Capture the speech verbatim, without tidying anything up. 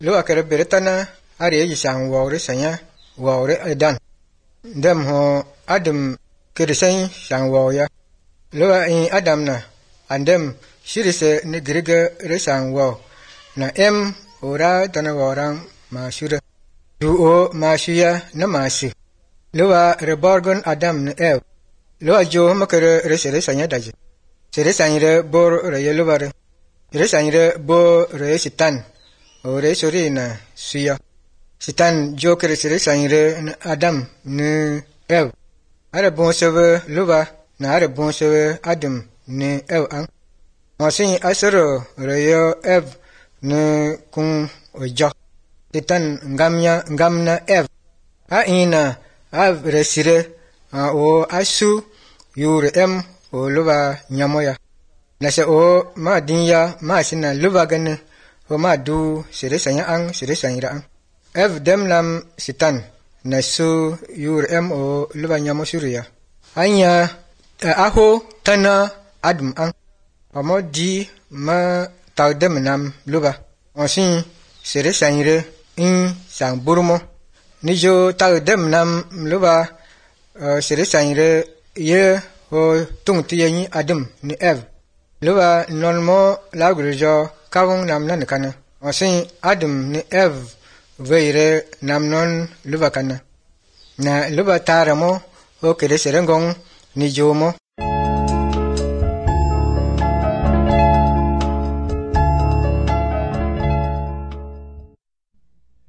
lo akere beretana ari yi sang wawre sanya wawre adan dem ho adam kede sai sang wawya lo in adam na andem shirise ne grega re sang waw na em ora tana warang masura du o mashiya na mashi lo reborgon adam ne ev lo jo makere re sere sanya daje sere sanya bor re yelo bare re sanya bo re sitan ore sori na suya sitan jo kere sere sanya adam ne ev are bon sebe loba na are bon sebe adam ne ev an masin asero re yo ev ne kun ojo sitan ngamya ngamna ev a ina a resire o asu yure em o loba nyamoya nase o ma dinya ma sina loba gane o ma du sere sanya ang sere sanya ang ev dem lam sitan nasu yure em o loba nyamo suriya anya aho tana adam ang amo di ma tawdem nam loba onsin sere sanya in sang burmo nijo tawdem nam loba sere sanya ye o tung tiye ni adam ni ev loba normalmo lagrejo kawung nam nan kana osin adam ni ev veire nam non loba kana na loba taramo o kede serengong ni jomo